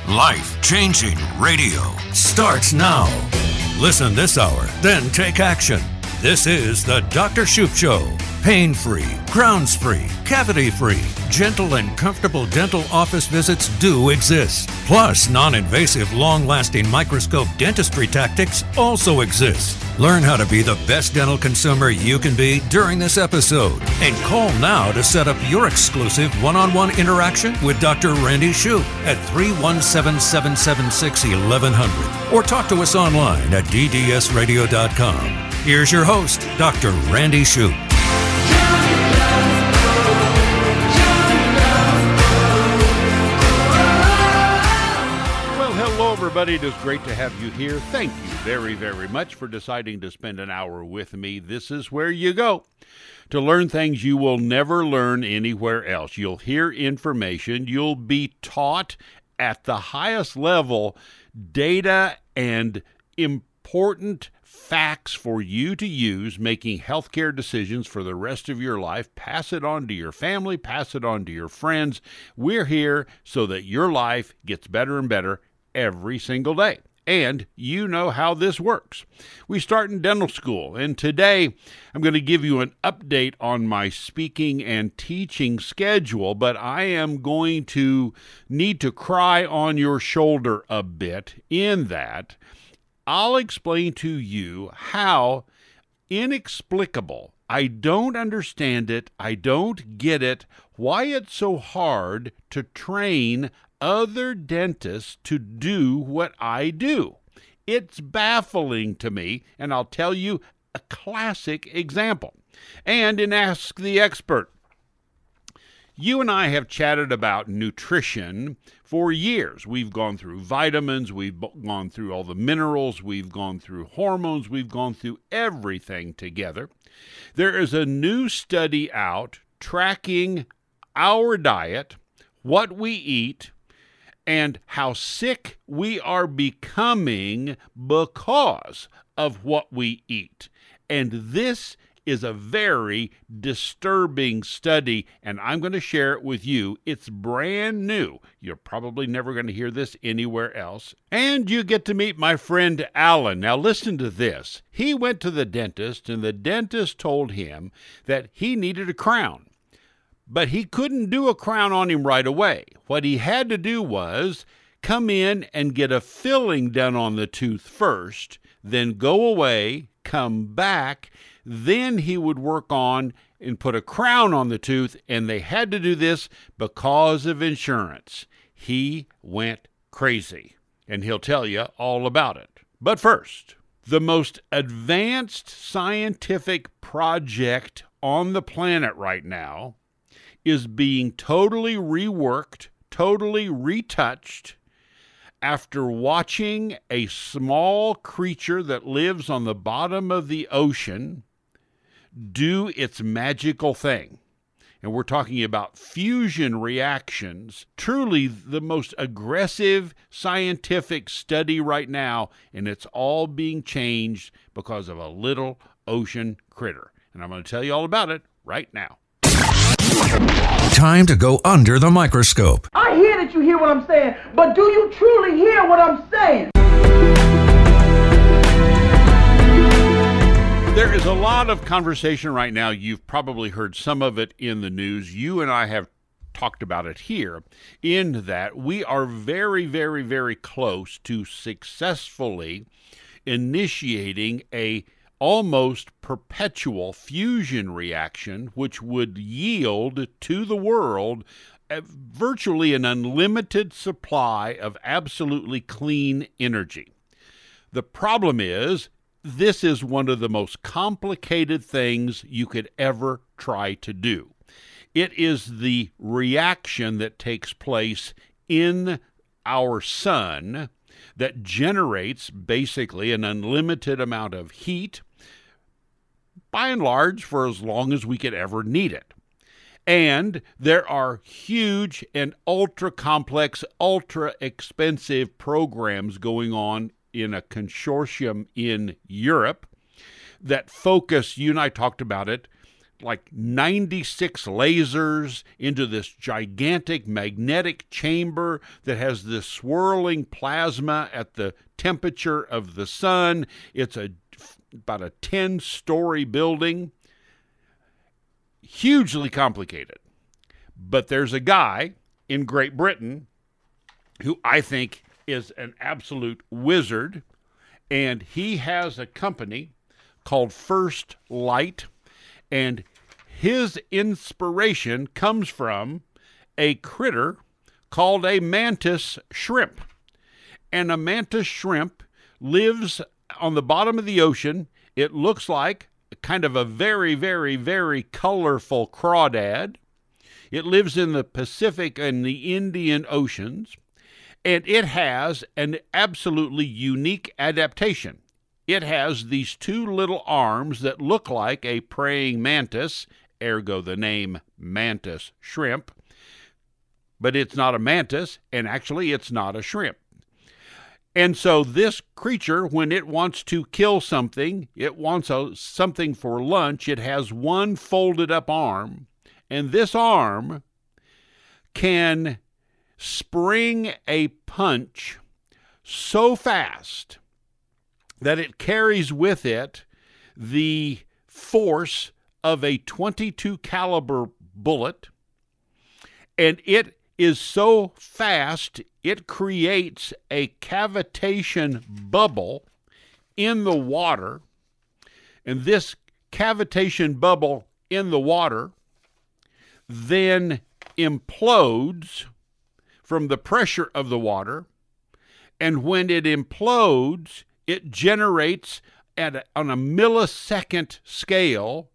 Life-changing radio starts now. Listen this hour, then take action. This is the Dr. Shoop Show. Pain-free, grounds-free, cavity-free, gentle and comfortable dental office visits do exist. Plus, non-invasive, long-lasting microscope dentistry tactics also exist. Learn how to be the best dental consumer you can be during this episode. And call now to set up your exclusive one-on-one interaction with Dr. Randy Shoop at 317-776-1100 or talk to us online at ddsradio.com. Here's your host, Dr. Randy Shoop. Well, hello, everybody. It is great to have you here. Thank you very, very much for deciding to spend an hour with me. This is where you go to learn things you will never learn anywhere else. You'll hear information. You'll be taught at the highest level data and important facts for you to use, making healthcare decisions for the rest of your life. Pass it on to your family, pass it on to your friends. We're here so that your life gets better and better every single day. And you know how this works. We start in dental school, and today I'm going to give you an update on my speaking and teaching schedule, but I am going to need to cry on your shoulder a bit in that I'll explain to you how inexplicable, I don't understand it, I don't get it, why it's so hard to train other dentists to do what I do. It's baffling to me, and I'll tell you a classic example. And in Ask the Expert, you and I have chatted about nutrition for years. We've gone through vitamins, we've gone through all the minerals, we've gone through hormones, we've gone through everything together. There is a new study out tracking our diet, what we eat, and how sick we are becoming because of what we eat. And this is a very disturbing study, and I'm going to share it with you. It's brand new. You're probably never going to hear this anywhere else. And you get to meet my friend Alan. Now listen to this. He went to the dentist, and the dentist told him that he needed a crown. But he couldn't do a crown on him right away. What he had to do was come in and get a filling done on the tooth first, then go away, come back, then he would work on and put a crown on the tooth, and they had to do this because of insurance. He went crazy, and he'll tell you all about it. But first, the most advanced scientific project on the planet right now is being totally reworked, totally retouched, after watching a small creature that lives on the bottom of the ocean do its magical thing. And we're talking about fusion reactions, truly the most aggressive scientific study right now, and it's all being changed because of a little ocean critter. And I'm going to tell you all about it right now. Time to go under the microscope. I hear that you hear what I'm saying, but do you truly hear what I'm saying? There is a lot of conversation right now. You've probably heard some of it in the news. You and I have talked about it here, in that we are very, very, very close to successfully initiating a almost perpetual fusion reaction, which would yield to the world virtually an unlimited supply of absolutely clean energy. The problem is, this is one of the most complicated things you could ever try to do. It is the reaction that takes place in our sun that generates basically an unlimited amount of heat, by and large, for as long as we could ever need it. And there are huge and ultra-complex, ultra-expensive programs going on in a consortium in Europe that focus, you and I talked about it, like 96 lasers into this gigantic magnetic chamber that has this swirling plasma at the temperature of the sun. It's about a 10-story building. Hugely complicated. But there's a guy in Great Britain who I think is an absolute wizard, and he has a company called First Light, and his inspiration comes from a critter called a mantis shrimp. And a mantis shrimp lives on the bottom of the ocean. It looks like kind of a very, very, very colorful crawdad. It lives in the Pacific and the Indian Oceans, and it has an absolutely unique adaptation. It has these two little arms that look like a praying mantis, ergo the name mantis shrimp, but it's not a mantis, and actually it's not a shrimp. And so this creature, when it wants to kill something, it wants something for lunch, it has one folded up arm, and this arm can spring a punch so fast that it carries with it the force of a .22 caliber bullet, and it is so fast it creates a cavitation bubble in the water, and this cavitation bubble in the water then implodes from the pressure of the water, and when it implodes, it generates on a millisecond scale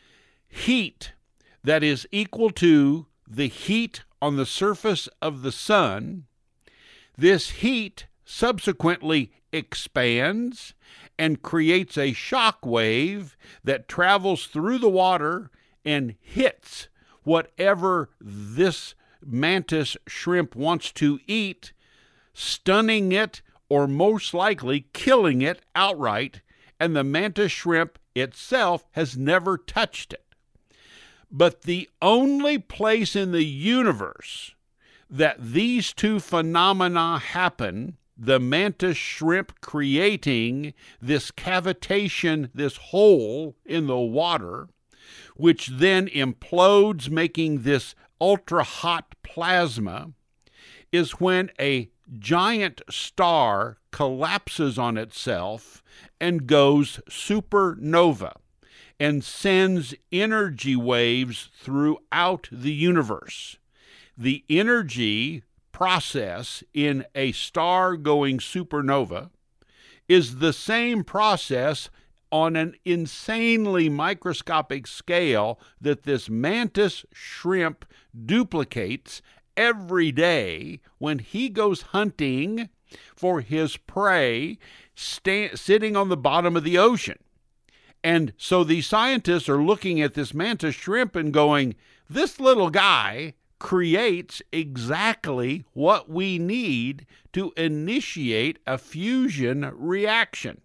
heat that is equal to the heat on the surface of the sun. This heat subsequently expands and creates a shock wave that travels through the water and hits whatever this mantis shrimp wants to eat, stunning it or most likely killing it outright, and the mantis shrimp itself has never touched it. But the only place in the universe that these two phenomena happen, the mantis shrimp creating this cavitation, this hole in the water, which then implodes, making this ultra-hot plasma, is when a giant star collapses on itself and goes supernova and sends energy waves throughout the universe. The energy process in a star going supernova is the same process on an insanely microscopic scale that this mantis shrimp duplicates every day when he goes hunting for his prey, sitting on the bottom of the ocean. And so these scientists are looking at this mantis shrimp and going, this little guy creates exactly what we need to initiate a fusion reaction.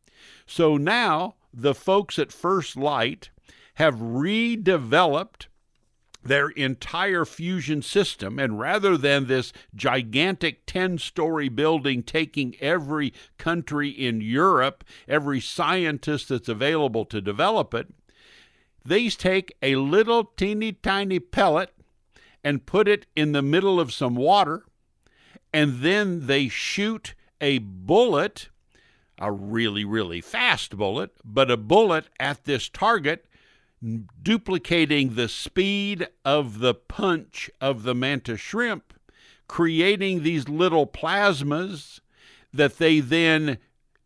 So now the folks at First Light have redeveloped their entire fusion system, and rather than this gigantic 10-story building taking every country in Europe, every scientist that's available to develop it, these take a little teeny tiny pellet and put it in the middle of some water, and then they shoot a bullet, a really, really fast bullet, but a bullet at this target, duplicating the speed of the punch of the mantis shrimp, creating these little plasmas that they then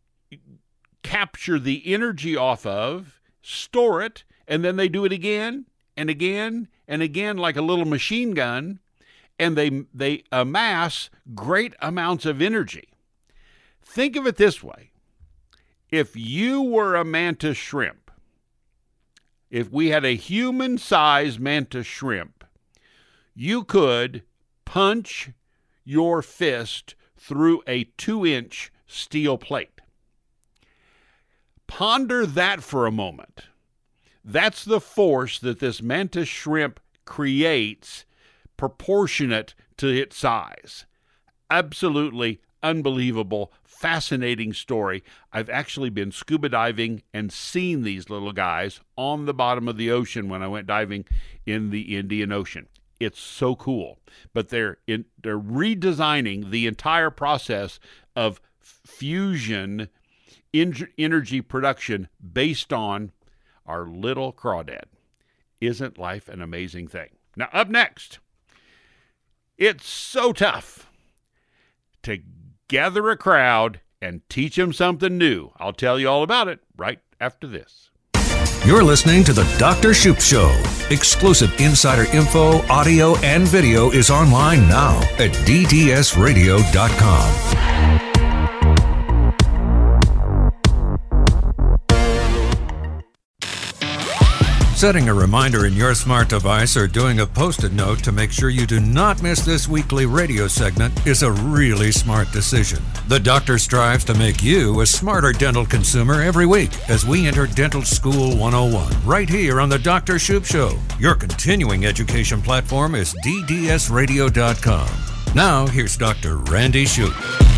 capture the energy off of, store it, and then they do it again and again and again like a little machine gun, and they amass great amounts of energy. Think of it this way. If you were a mantis shrimp, if we had a human-sized mantis shrimp, you could punch your fist through a 2-inch steel plate. Ponder that for a moment. That's the force that this mantis shrimp creates proportionate to its size. Absolutely unbelievable, fascinating story. I've actually been scuba diving and seen these little guys on the bottom of the ocean when I went diving in the Indian Ocean. It's so cool. But they're redesigning the entire process of fusion energy production based on our little crawdad. Isn't life an amazing thing? Now, up next, it's so tough to gather a crowd and teach them something new. I'll tell you all about it right after this. You're listening to The Dr. Shoop Show. Exclusive insider info, audio, and video is online now at ddsradio.com. Setting a reminder in your smart device or doing a Post-it note to make sure you do not miss this weekly radio segment is a really smart decision. The doctor strives to make you a smarter dental consumer every week as we enter Dental School 101 right here on The Dr. Shoop Show. Your continuing education platform is ddsradio.com. Now, here's Dr. Randy Shoop.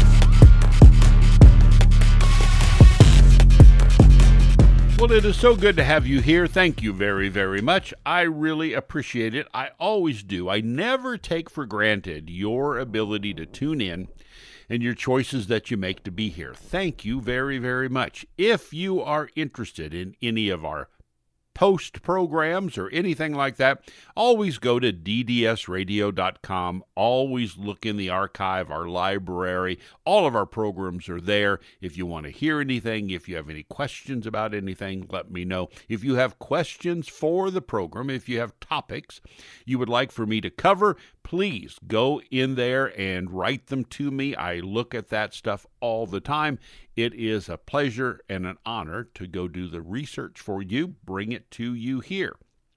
Well, it is so good to have you here. Thank you very, very much. I really appreciate it. I always do. I never take for granted your ability to tune in and your choices that you make to be here. Thank you very, very much. If you are interested in any of our post programs or anything like that, always go to ddsradio.com. Always look in the archive, our library. All of our programs are there. If you want to hear anything, if you have any questions about anything, let me know. If you have questions for the program, if you have topics you would like for me to cover, please go in there and write them to me. I look at that stuff all the time. It is a pleasure and an honor to go do the research for you, bring it to you here.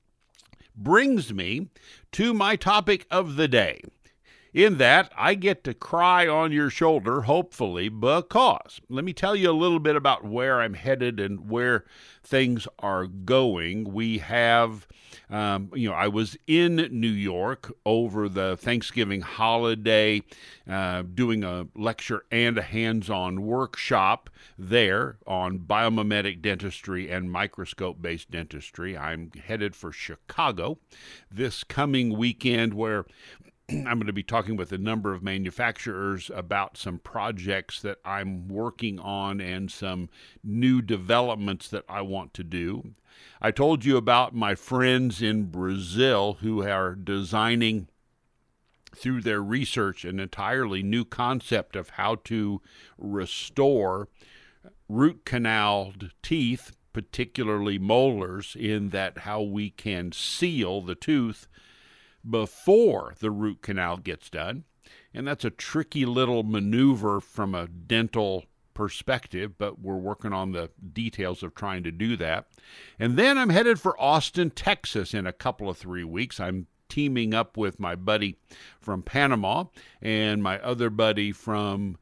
Brings me to my topic of the day. In that, I get to cry on your shoulder, hopefully, because let me tell you a little bit about where I'm headed and where things are going. We have, I was in New York over the Thanksgiving holiday, doing a lecture and a hands-on workshop there on biomimetic dentistry and microscope-based dentistry. I'm headed for Chicago this coming weekend, where I'm going to be talking with a number of manufacturers about some projects that I'm working on and some new developments that I want to do. I told you about my friends in Brazil who are designing, through their research, an entirely new concept of how to restore root canaled teeth, particularly molars, in that how we can seal the tooth before the root canal gets done. And that's a tricky little maneuver from a dental perspective, but we're working on the details of trying to do that. And then I'm headed for Austin, Texas in a couple of 3 weeks. I'm teaming up with my buddy from Panama and my other buddy from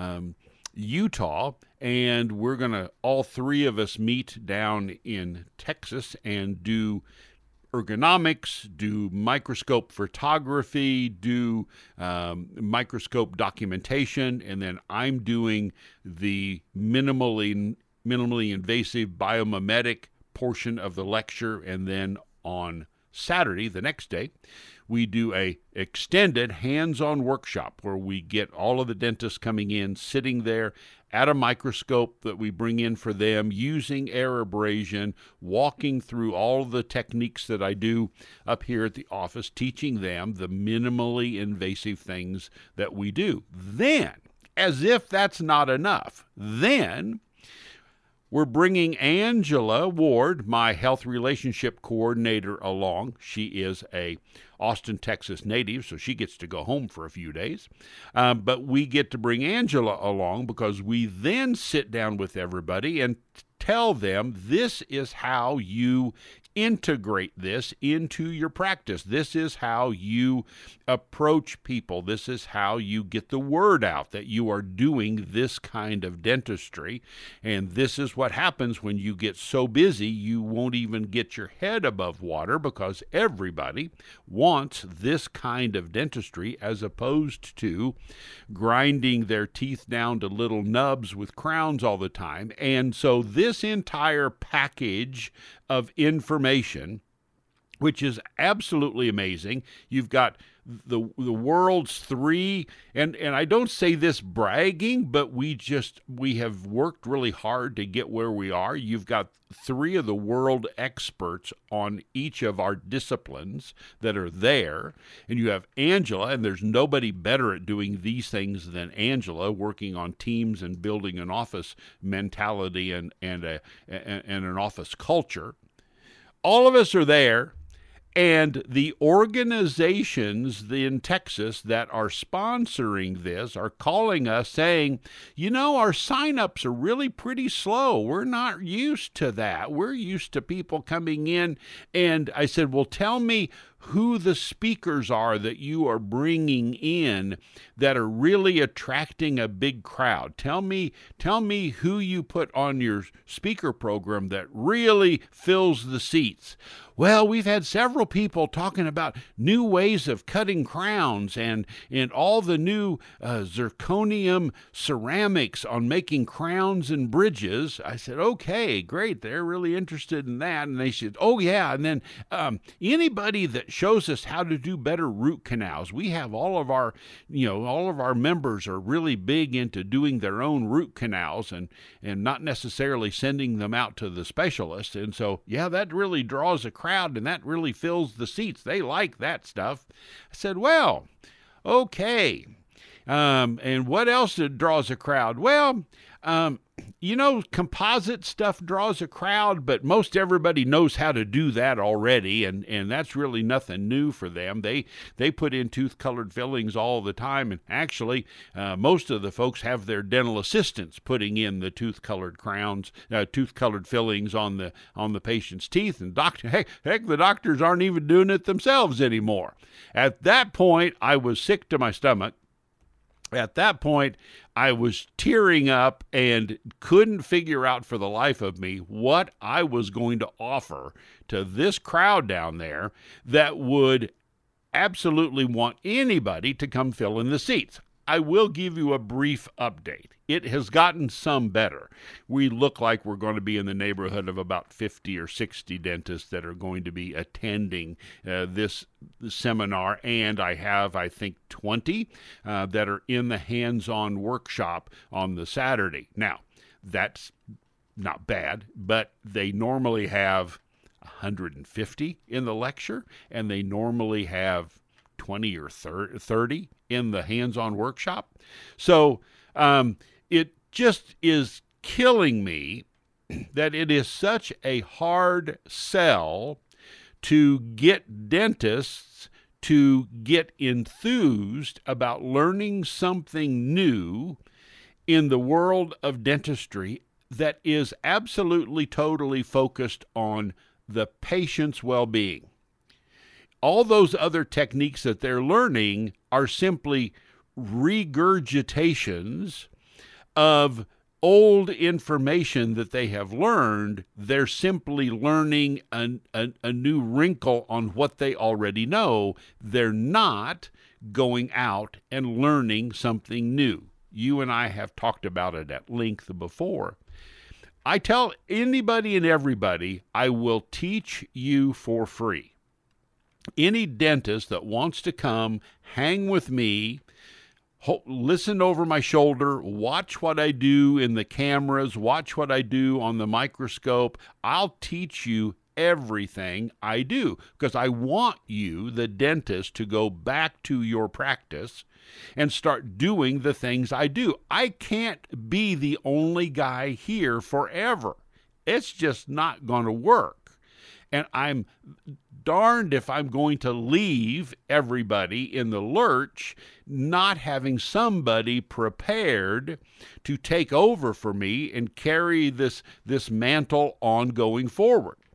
Utah, and we're going to, all three of us, meet down in Texas and do ergonomics, do microscope photography, do microscope documentation, and then I'm doing the minimally invasive biomimetic portion of the lecture. And then on Saturday, the next day, we do a extended hands-on workshop where we get all of the dentists coming in, sitting there at a microscope that we bring in for them, using air abrasion, walking through all the techniques that I do up here at the office, teaching them the minimally invasive things that we do. Then, as if that's not enough, then we're bringing Angela Ward, my health relationship coordinator, along. She is a Austin, Texas native, so she gets to go home for a few days. But we get to bring Angela along because we then sit down with everybody and tell them this is how you integrate this into your practice. This is how you approach people. This is how you get the word out that you are doing this kind of dentistry. And this is what happens when you get so busy you won't even get your head above water, because everybody wants this kind of dentistry as opposed to grinding their teeth down to little nubs with crowns all the time. And so this entire package of information, which is absolutely amazing. You've got the world's three, and I don't say this bragging, but we have worked really hard to get where we are. You've got three of the world experts on each of our disciplines that are there, and you have Angela, and there's nobody better at doing these things than Angela, working on teams and building an office mentality and an office culture. All of us are there, and the organizations in Texas that are sponsoring this are calling us saying, our signups are really pretty slow. We're not used to that. We're used to people coming in. And I said, well, tell me who the speakers are that you are bringing in that are really attracting a big crowd. Tell me who you put on your speaker program that really fills the seats. Well, we've had several people talking about new ways of cutting crowns and all the new zirconium ceramics on making crowns and bridges. I said, okay, great. They're really interested in that. And they said, oh, yeah. And then anybody that shows us how to do better root canals. We have all of our members are really big into doing their own root canals and not necessarily sending them out to the specialist. And so, yeah, that really draws a crowd, and that really fills the seats. They like that stuff. I said, well, okay. And what else draws a crowd? Well, composite stuff draws a crowd, but most everybody knows how to do that already, and that's really nothing new for them. They put in tooth-colored fillings all the time, and actually, most of the folks have their dental assistants putting in the tooth-colored crowns, tooth-colored fillings on the patient's teeth, and the doctors aren't even doing it themselves anymore. At that point, I was sick to my stomach. At that point, I was tearing up and couldn't figure out for the life of me what I was going to offer to this crowd down there that would absolutely want anybody to come fill in the seats. I will give you a brief update. It has gotten some better. We look like we're going to be in the neighborhood of about 50 or 60 dentists that are going to be attending this seminar, and I have, I think, 20 that are in the hands-on workshop on the Saturday. Now, that's not bad, but they normally have 150 in the lecture, and they normally have 20 or 30 in the hands-on workshop. So it just is killing me that it is such a hard sell to get dentists to get enthused about learning something new in the world of dentistry that is absolutely, totally focused on the patient's well-being. All those other techniques that they're learning are simply regurgitations of old information that they have learned. They're simply learning a new wrinkle on what they already know. They're not going out and learning something new. You and I have talked about it at length before. I tell anybody and everybody, I will teach you for free. Any dentist that wants to come, hang with me, listen over my shoulder, watch what I do in the cameras, watch what I do on the microscope, I'll teach you everything I do, because I want you, the dentist, to go back to your practice and start doing the things I do. I can't be the only guy here forever. It's just not going to work. And I'm darned if I'm going to leave everybody in the lurch, not having somebody prepared to take over for me and carry this mantle on going forward.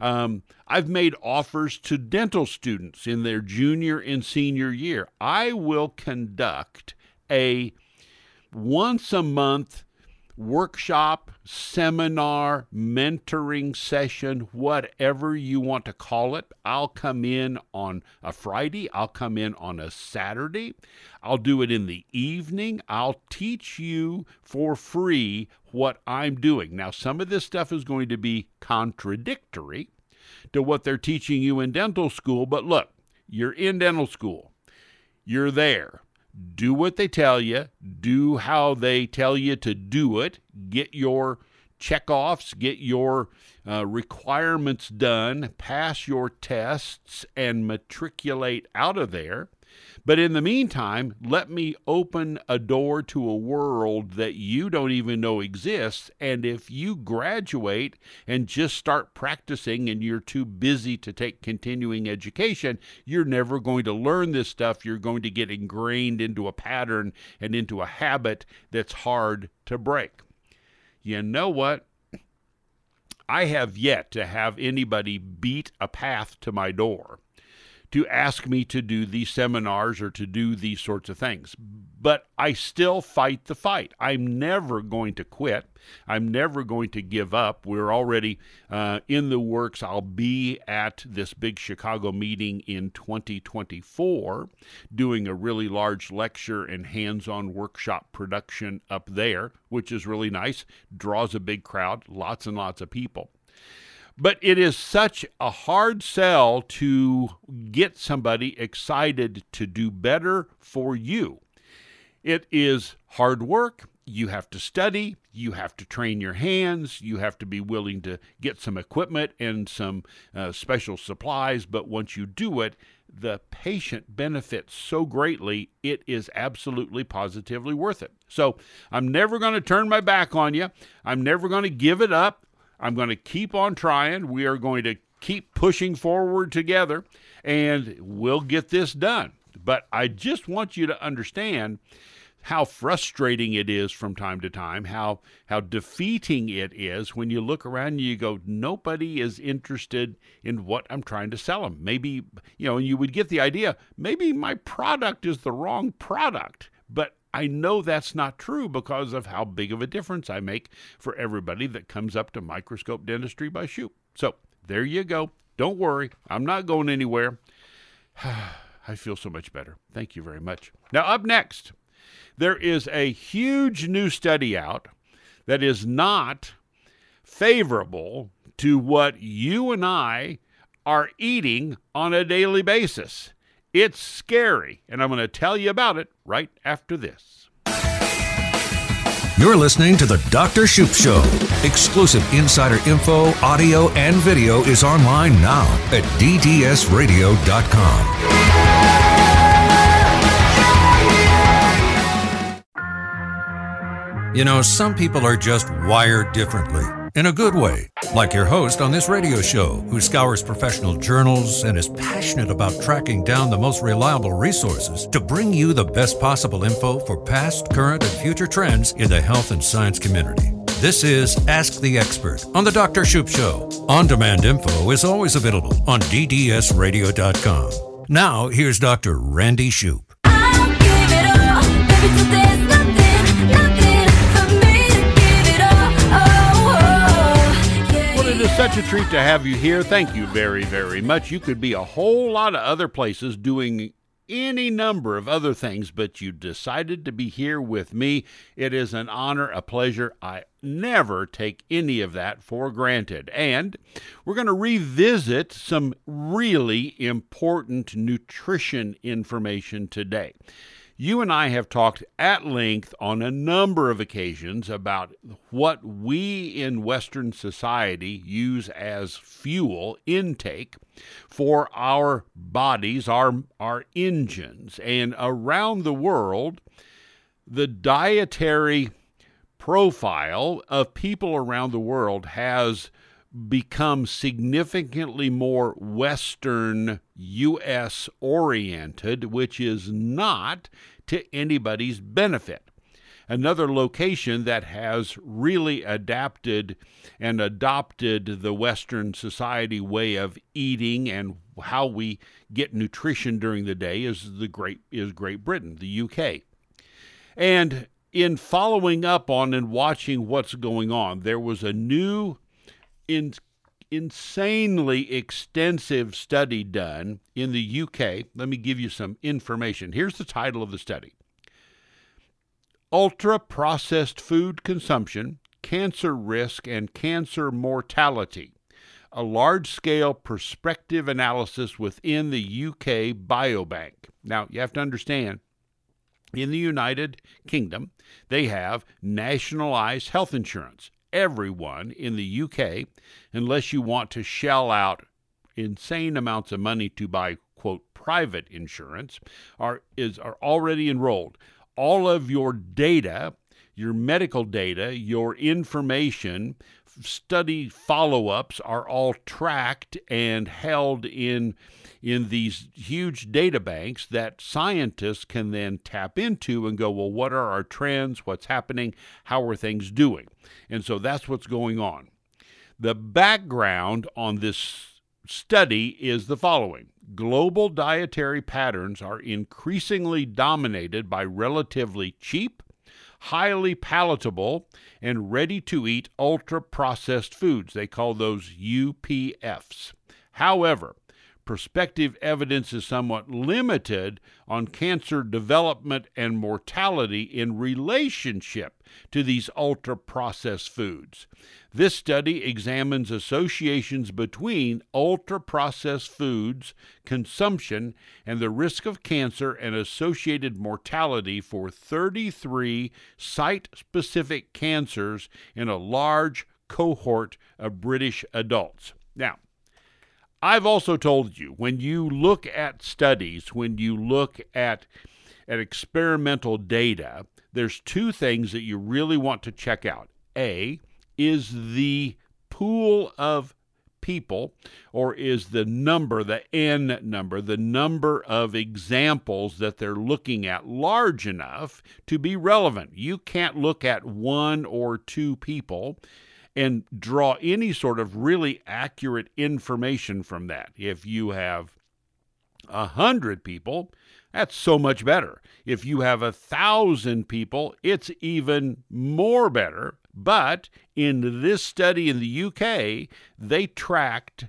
I've made offers to dental students in their junior and senior year. I will conduct a once-a-month workshop, seminar, mentoring session, whatever you want to call it. I'll come in on a Friday. I'll come in on a Saturday. I'll do it in the evening. I'll teach you for free what I'm doing. Now, some of this stuff is going to be contradictory to what they're teaching you in dental school, but look, you're in dental school. You're there. Do what they tell you. Do how they tell you to do it. Get your checkoffs, get your requirements done, pass your tests, and matriculate out of there. But in the meantime, let me open a door to a world that you don't even know exists. And if you graduate and just start practicing and you're too busy to take continuing education, you're never going to learn this stuff. You're going to get ingrained into a pattern and into a habit that's hard to break. You know what? I have yet to have anybody beat a path to my door to ask me to do these seminars or to do these sorts of things. But I still fight the fight. I'm never going to quit. I'm never going to give up. We're already in the works. I'll be at this big Chicago meeting in 2024 doing a really large lecture and hands-on workshop production up there, which is really nice. Draws a big crowd, lots and lots of people. But it is such a hard sell to get somebody excited to do better for you. It is hard work. You have to study. You have to train your hands. You have to be willing to get some equipment and some special supplies. But once you do it, the patient benefits so greatly, it is absolutely positively worth it. So I'm never going to turn my back on you. I'm never going to give it up. I'm going to keep on trying. We are going to keep pushing forward together, and we'll get this done. But I just want you to understand how frustrating it is from time to time, how defeating it is when you look around and you go, nobody is interested in what I'm trying to sell them. Maybe, and you would get the idea, maybe my product is the wrong product. But I know that's not true because of how big of a difference I make for everybody that comes up to Microscope Dentistry by Shoop. So there you go. Don't worry. I'm not going anywhere. I feel so much better. Thank you very much. Now, up next, there is a huge new study out that is not favorable to what you and I are eating on a daily basis. It's scary, and I'm going to tell you about it right after this. You're listening to The Dr. Shoop Show. Exclusive insider info, audio, and video is online now at ddsradio.com. You know, some people are just wired differently. In a good way, like your host on this radio show, who scours professional journals and is passionate about tracking down the most reliable resources to bring you the best possible info for past, current, and future trends in the health and science community. This is Ask the Expert on The Dr. Shoop Show. On-demand info is always available on ddsradio.com. Now, here's Dr. Randy Shoop. I'll give it all, baby, till there's nothing for me to give it all. Well, it is such a treat to have you here. Thank you very, very much. You could be a whole lot of other places doing any number of other things, but you decided to be here with me. It is an honor, a pleasure. I never take any of that for granted. And we're going to revisit some really important nutrition information today. You and I have talked at length on a number of occasions about what we in Western society use as fuel intake for our bodies, our engines. And around the world, the dietary profile of people around the world has become significantly more Western, U.S. oriented, which is not to anybody's benefit. Another location that has really adapted and adopted the Western society way of eating and how we get nutrition during the day is Great Britain, the UK. And in following up on and watching what's going on, there was a new insanely extensive study done in the UK. Let me give you some information. Here's the title of the study: Ultra-Processed Food Consumption, Cancer Risk and Cancer Mortality, a large-scale prospective analysis within the UK Biobank. Now, you have to understand, in the United Kingdom, they have nationalized health insurance. Everyone in the UK, unless you want to shell out insane amounts of money to buy, quote, private insurance, are already enrolled. All of your data, your medical data, your information, study follow-ups are all tracked and held in these huge data banks that scientists can then tap into and go, well, what are our trends? What's happening? How are things doing? And so that's what's going on. The background on this study is the following. Global dietary patterns are increasingly dominated by relatively cheap, highly palatable, and ready-to-eat ultra-processed foods. They call those UPFs. However, prospective evidence is somewhat limited on cancer development and mortality in relationship to these ultra-processed foods. This study examines associations between ultra-processed foods consumption and the risk of cancer and associated mortality for 33 site-specific cancers in a large cohort of British adults. Now, I've also told you, when you look at studies, when you look at experimental data, there's two things that you really want to check out. A, is the pool of people, or is the number, the N number, the number of examples that they're looking at large enough to be relevant? You can't look at one or two people and draw any sort of really accurate information from that. If you have 100 people, that's so much better. If you have 1,000 people, it's even more better. But in this study in the UK, they tracked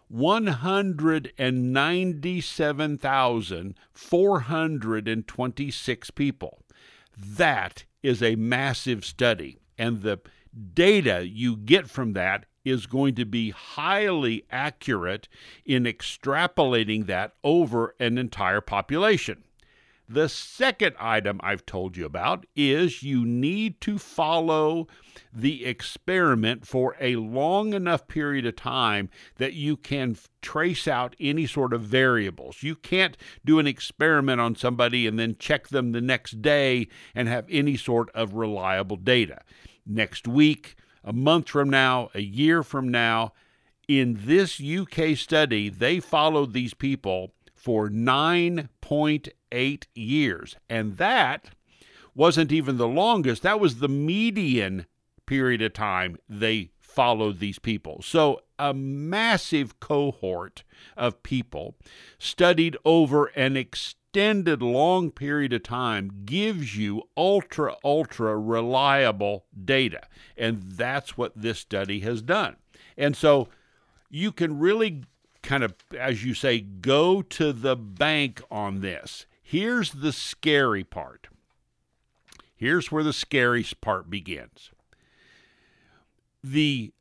197,426 people. That is a massive study, and the data you get from that is going to be highly accurate in extrapolating that over an entire population. The second item I've told you about is you need to follow the experiment for a long enough period of time that you can trace out any sort of variables. You can't do an experiment on somebody and then check them the next day and have any sort of reliable data. Next week, a month from now, a year from now, in this UK study, they followed these people for 9.8 years. And that wasn't even the longest. That was the median period of time they followed these people. So a massive cohort of people studied over an extended long period of time gives you ultra reliable data. And that's what this study has done. And so you can really kind of, as you say, go to the bank on this. Here's the scary part. Here's where the scary part begins. The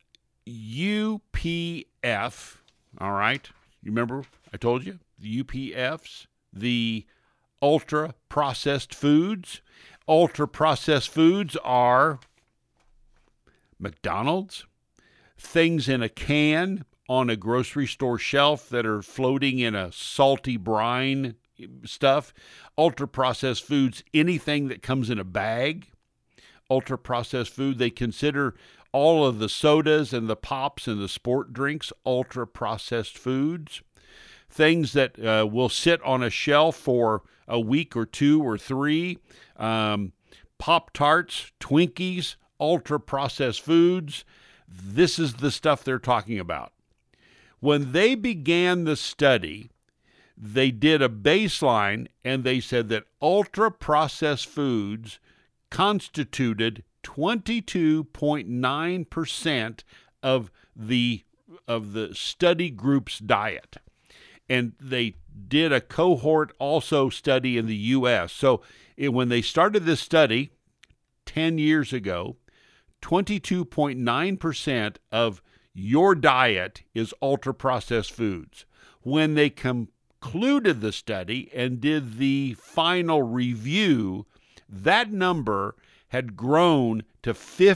UPF, all right, you remember I told you, the UPFs, the ultra-processed foods. Ultra-processed foods are McDonald's, things in a can on a grocery store shelf that are floating in a salty brine stuff. Ultra-processed foods, anything that comes in a bag. Ultra-processed food, they consider all of the sodas and the pops and the sport drinks ultra-processed foods. Things that will sit on a shelf for a week or two or three. Pop-Tarts, Twinkies, ultra-processed foods. This is the stuff they're talking about. When they began the study, they did a baseline, and they said that ultra-processed foods constituted 22.9% of the study group's diet. And they did a cohort also study in the U.S. So when they started this study 10 years ago, 22.9% of your diet is ultra-processed foods. When they concluded the study and did the final review, that number had grown to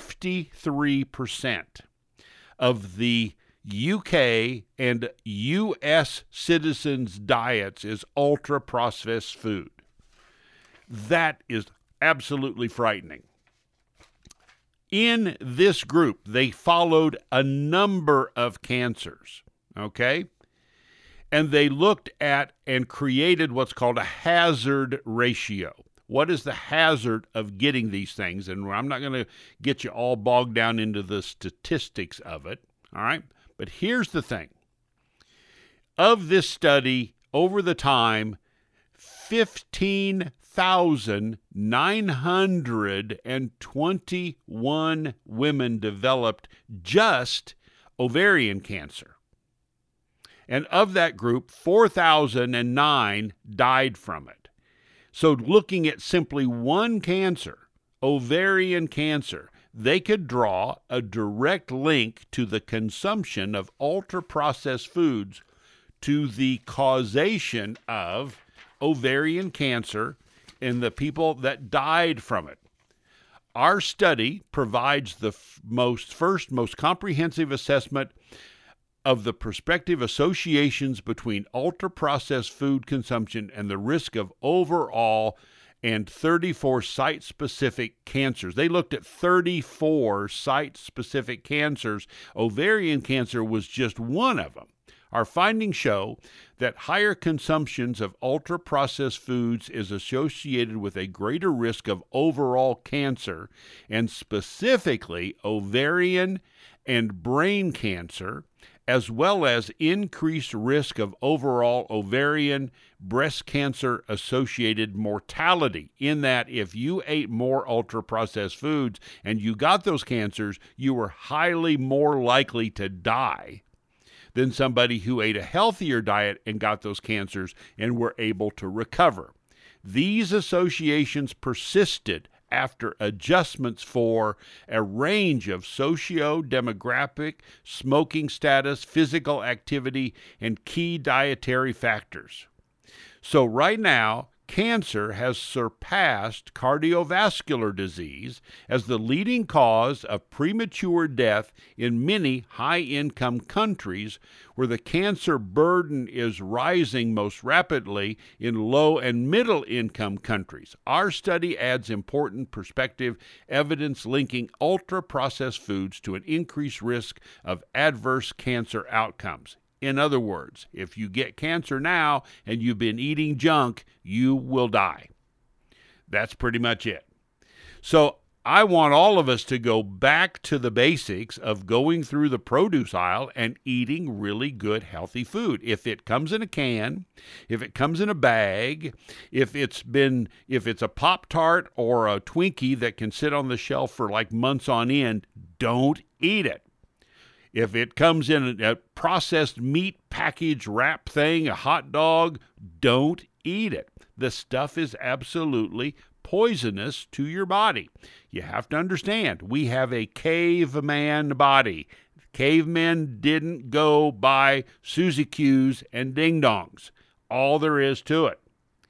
53% of the UK and US citizens' diets is ultra-processed food. That is absolutely frightening. In this group, they followed a number of cancers, okay? And they looked at and created what's called a hazard ratio. What is the hazard of getting these things? And I'm not going to get you all bogged down into the statistics of it, all right? But here's the thing. Of this study, over the time, 15,921 women developed just ovarian cancer. And of that group, 4,009 died from it. So looking at simply one cancer, ovarian cancer, they could draw a direct link to the consumption of ultra-processed foods to the causation of ovarian cancer in the people that died from it. Our study provides the most comprehensive assessment of the prospective associations between ultra-processed food consumption and the risk of overall and 34 site-specific cancers. They looked at 34 site-specific cancers. Ovarian cancer was just one of them. Our findings show that higher consumptions of ultra-processed foods is associated with a greater risk of overall cancer, and specifically ovarian and brain cancer, as well as increased risk of overall ovarian, breast cancer-associated mortality, in that if you ate more ultra-processed foods and you got those cancers, you were highly more likely to die than somebody who ate a healthier diet and got those cancers and were able to recover. These associations persisted after adjustments for a range of socio-demographic, smoking status, physical activity, and key dietary factors. So right now, cancer has surpassed cardiovascular disease as the leading cause of premature death in many high-income countries, where the cancer burden is rising most rapidly in low and middle-income countries. Our study adds important perspective evidence linking ultra-processed foods to an increased risk of adverse cancer outcomes. In other words, if you get cancer now and you've been eating junk, you will die. That's pretty much it. So I want all of us to go back to the basics of going through the produce aisle and eating really good, healthy food. If it comes in a can, if it comes in a bag, if it's a Pop-Tart or a Twinkie that can sit on the shelf for like months on end, don't eat it. If it comes in a processed meat package wrap thing, a hot dog, don't eat it. The stuff is absolutely poisonous to your body. You have to understand, we have a caveman body. Cavemen didn't go buy Suzy Q's and Ding Dongs. All there is to it.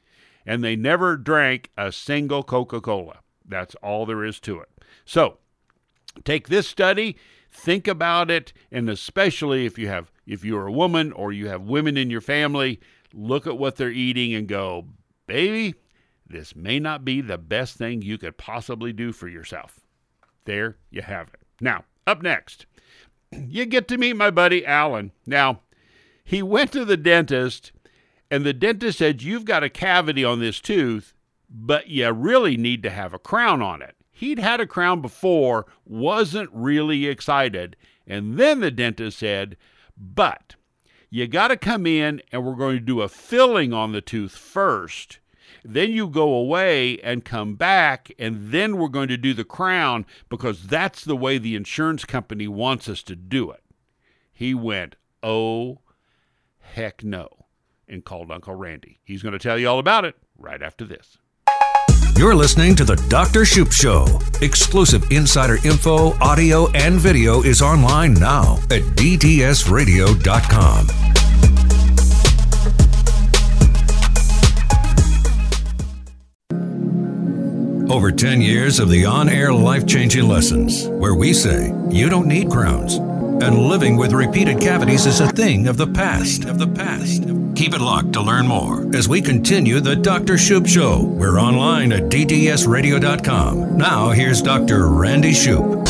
And they never drank a single Coca-Cola. That's all there is to it. So, take this study, think about it, and especially if you're a woman or you have women in your family, look at what they're eating and go, baby, this may not be the best thing you could possibly do for yourself. There you have it. Now, up next, you get to meet my buddy Alan. Now, he went to the dentist, and the dentist said, you've got a cavity on this tooth, but you really need to have a crown on it. He'd had a crown before, wasn't really excited, and then the dentist said, but you got to come in and we're going to do a filling on the tooth first. Then you go away and come back, and then we're going to do the crown because that's the way the insurance company wants us to do it. He went, oh, heck no, and called Uncle Randy. He's going to tell you all about it right after this. You're listening to The Dr. Shoop Show. Exclusive insider info, audio, and video is online now at dtsradio.com. Over 10 years of the on-air life-changing lessons, where we say you don't need crowns, and living with repeated cavities is a thing of the past. Keep it locked to learn more as we continue the Dr. Shoop Show. We're online at dtsradio.com. Now here's Dr. Randy Shoop.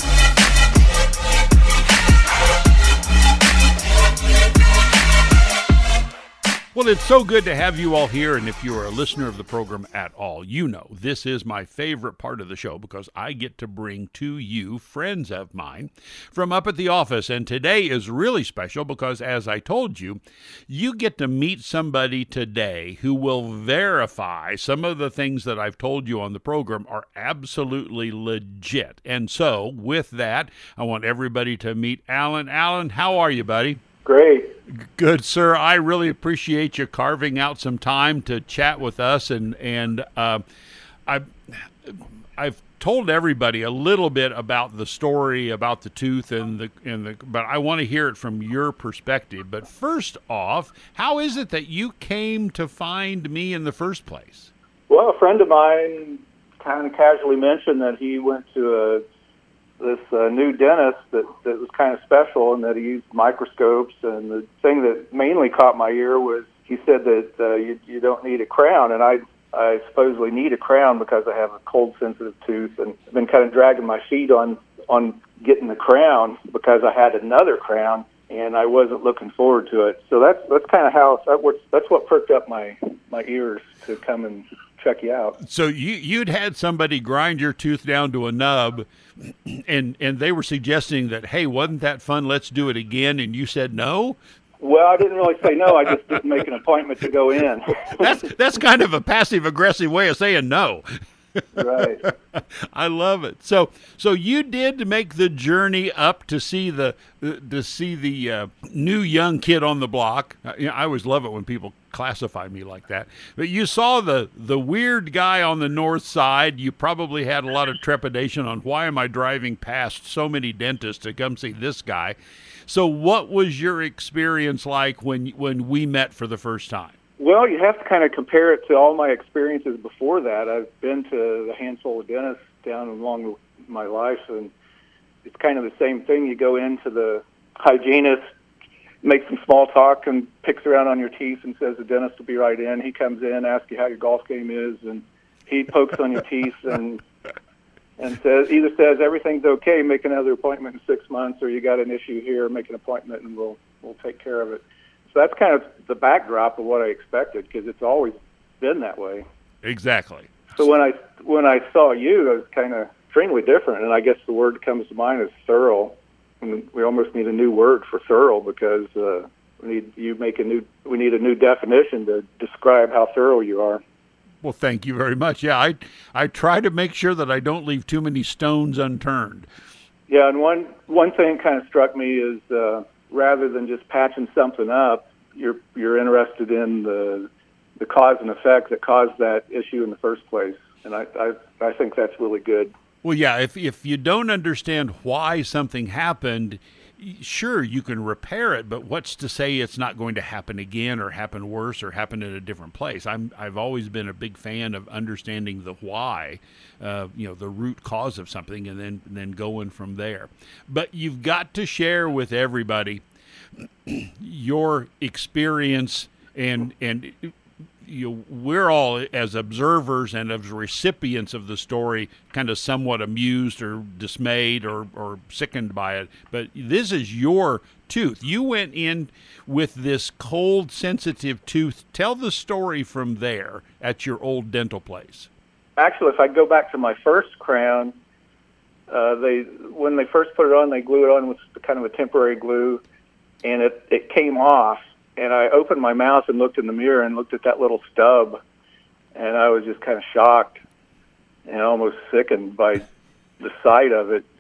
Well, it's so good to have you all here, and if you are a listener of the program at all, you know this is my favorite part of the show because I get to bring to you friends of mine from up at the office, and today is really special because, as I told you, you get to meet somebody today who will verify some of the things that I've told you on the program are absolutely legit. And so, with that, I want everybody to meet Alan. Alan, how are you, buddy? Great. Good, sir. I really appreciate you carving out some time to chat with us, and I've told everybody a little bit about the story about the tooth but I want to hear it from your perspective. But first off, how is it that you came to find me in the first place? Well, a friend of mine kind of casually mentioned that he went to this new dentist that was kind of special and that he used microscopes. And the thing that mainly caught my ear was he said that you don't need a crown. And I supposedly need a crown because I have a cold-sensitive tooth, and I've been kind of dragging my feet on getting the crown because I had another crown and I wasn't looking forward to it. So that's kind of how that's what perked up my ears to come and check you out. So you'd had somebody grind your tooth down to a nub, and they were suggesting that, hey, wasn't that fun? Let's do it again. And you said no? Well, I didn't really say no. I just didn't make an appointment to go in. That's kind of a passive-aggressive way of saying no. Right. I love it. So you did make the journey up to see the new young kid on the block. I always love it when people classify me like that. But you saw the weird guy on the north side. You probably had a lot of trepidation on why am I driving past so many dentists to come see this guy. So what was your experience like when we met for the first time? Well, you have to kind of compare it to all my experiences before that. I've been to a handful of dentists down along my life, and it's kind of the same thing. You go into the hygienist, makes some small talk, and picks around on your teeth and says the dentist will be right in. He comes in, asks you how your golf game is, and he pokes on your teeth and either says everything's okay, make another appointment in 6 months, or you got an issue here, make an appointment, and we'll take care of it. So that's kind of the backdrop of what I expected, because it's always been that way. Exactly. So when I saw you, it was kind of extremely different, and I guess the word that comes to mind is thorough. And we almost need a new word for thorough because we need a new definition to describe how thorough you are. Well, thank you very much. Yeah, I try to make sure that I don't leave too many stones unturned. Yeah, and one thing that kind of struck me is rather than just patching something up, you're interested in the cause and effect that caused that issue in the first place, and I think that's really good. Well, yeah, if you don't understand why something happened, sure, you can repair it, but what's to say it's not going to happen again or happen worse or happen in a different place? I've always been a big fan of understanding the why, the root cause of something, and then going from there. But you've got to share with everybody your experience, and we're all, as observers and as recipients of the story, kind of somewhat amused or dismayed or sickened by it. But this is your tooth. You went in with this cold, sensitive tooth. Tell the story from there at your old dental place. Actually, if I go back to my first crown, when they first put it on, they glue it on with kind of a temporary glue, and it came off. And I opened my mouth and looked in the mirror and looked at that little stub, and I was just kind of shocked and almost sickened by the sight of it.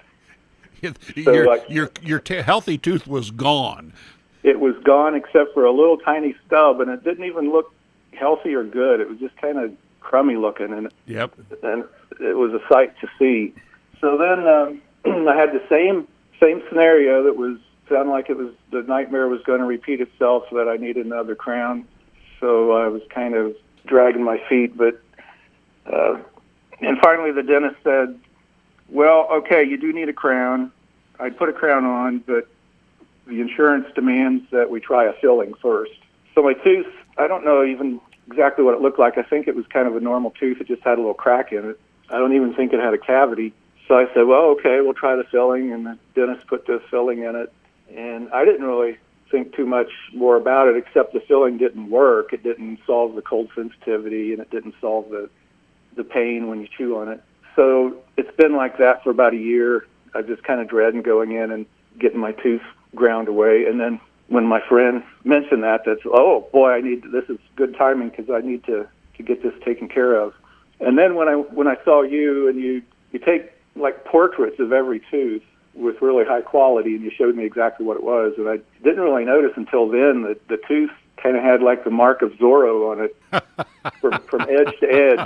Your healthy tooth was gone. It was gone except for a little tiny stub, and it didn't even look healthy or good. It was just kind of crummy looking, and it was a sight to see. So then I had the same scenario that was sounded like the nightmare was going to repeat itself, so that I needed another crown. So I was kind of dragging my feet, but and finally the dentist said, well, okay, you do need a crown. I'd put a crown on, but the insurance demands that we try a filling first. So my tooth, I don't know even exactly what it looked like. I think it was kind of a normal tooth. It just had a little crack in it. I don't even think it had a cavity. So I said, well, okay, we'll try the filling, and the dentist put the filling in it. And I didn't really think too much more about it, except the filling didn't work. It didn't solve the cold sensitivity, and it didn't solve the pain when you chew on it. So it's been like that for about a year. I just kind of dreading going in and getting my tooth ground away. And then when my friend mentioned that's, oh boy, this is good timing, because I need to get this taken care of. And then when I saw you, and you take like portraits of every tooth with really high quality, and you showed me exactly what it was, and I didn't really notice until then that the tooth kind of had like the mark of Zorro on it from edge to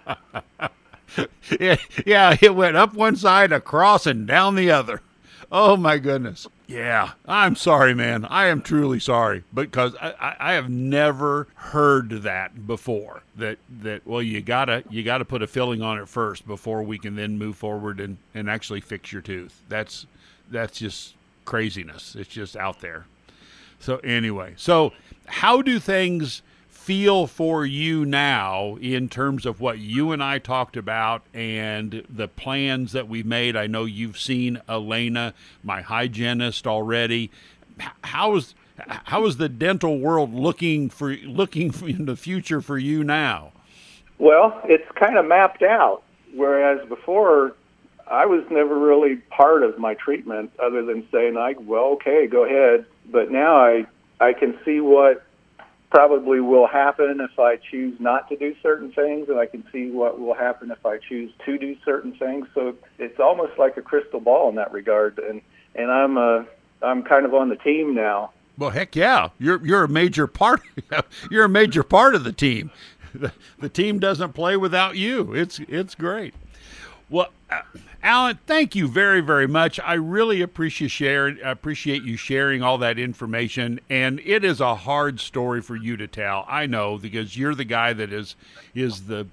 edge. Yeah, it went up one side, across, and down the other. Oh, my goodness. Yeah, I'm sorry, man. I am truly sorry, because I have never heard that before, that well, you gotta put a filling on it first before we can then move forward and actually fix your tooth. That's just craziness. It's just out there. So anyway, how do things feel for you now in terms of what you and I talked about and the plans that we've made? I know you've seen Elena, my hygienist, already. How is the dental world looking in the future for you now? Well, it's kind of mapped out, whereas before I was never really part of my treatment other than saying, well, okay, go ahead. But now I can see what probably will happen if I choose not to do certain things, and I can see what will happen if I choose to do certain things. So it's almost like a crystal ball in that regard, and I'm kind of on the team now. Well, heck yeah, you're a major part. You're a major part of the team. The team doesn't play without you. It's great. Well, Alan, thank you very, very much. I really appreciate you sharing all that information. And it is a hard story for you to tell. I know, because you're the guy that is the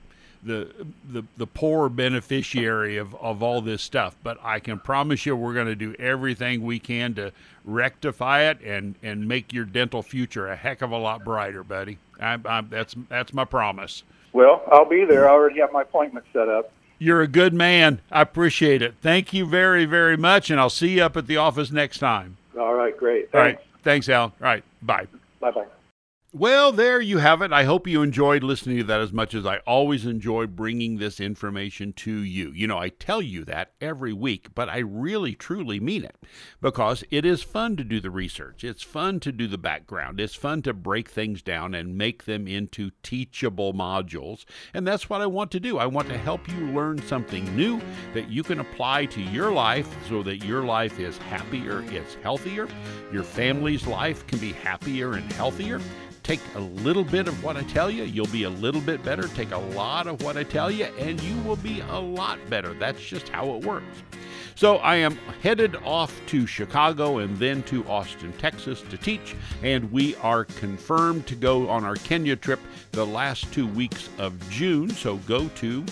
poor beneficiary of all this stuff. But I can promise you, we're going to do everything we can to rectify it and make your dental future a heck of a lot brighter, buddy. That's my promise. Well, I'll be there. I already have my appointment set up. You're a good man. I appreciate it. Thank you very, very much, and I'll see you up at the office next time. All right, great. Thanks. All right. Thanks, Alan. All right. Bye. Bye-bye. Well, there you have it. I hope you enjoyed listening to that as much as I always enjoy bringing this information to you. You know, I tell you that every week, but I really, truly mean it, because it is fun to do the research. It's fun to do the background. It's fun to break things down and make them into teachable modules. And that's what I want to do. I want to help you learn something new that you can apply to your life so that your life is happier, it's healthier. Your family's life can be happier and healthier. Take a little bit of what I tell you, you'll be a little bit better. Take a lot of what I tell you, and you will be a lot better. That's just how it works. So I am headed off to Chicago and then to Austin, Texas to teach, and we are confirmed to go on our Kenya trip the last 2 weeks of June. So go to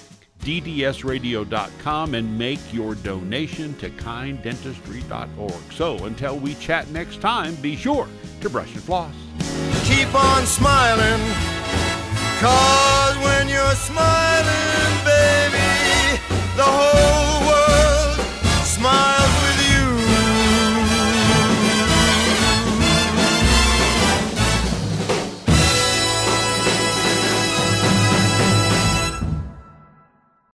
ddsradio.com and make your donation to kinddentistry.org. So until we chat next time, be sure to brush and floss. Keep on smiling, 'cause when you're smiling,